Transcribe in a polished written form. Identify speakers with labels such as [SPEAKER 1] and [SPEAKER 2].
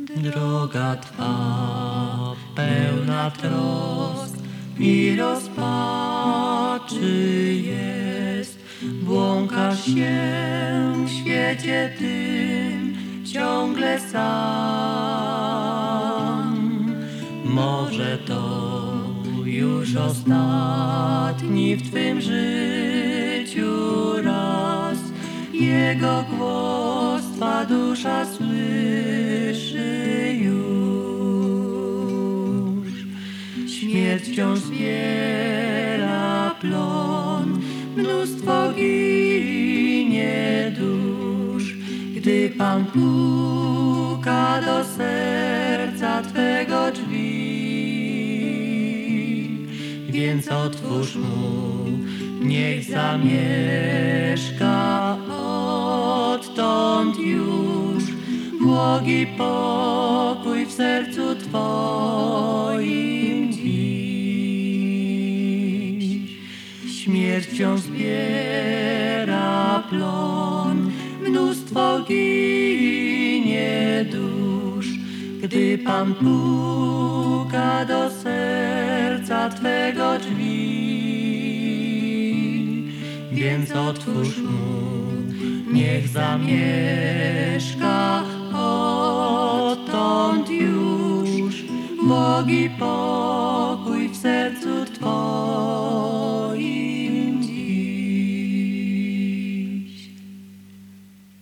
[SPEAKER 1] Droga Twa pełna trosk i rozpaczy jest. Błąkasz się w świecie tym ciągle sam. Może to już ostatni w Twym życiu raz. Jego głos Twa dusza słyszy już. Śmierć wciąż zbiera plon, mnóstwo ginie dusz. Gdy Pan puka do serca Twego drzwi, więc otwórz Mu, niech zamieszka odtąd już błogi pokój w sercu Twoim dziś. Śmierć wciąż zbiera plon, mnóstwo ginie dusz. Gdy Pan puka do serca Twego drzwi, więc otwórz Mu, niech zamieszka odtąd już błogi pokój w sercu Twoim.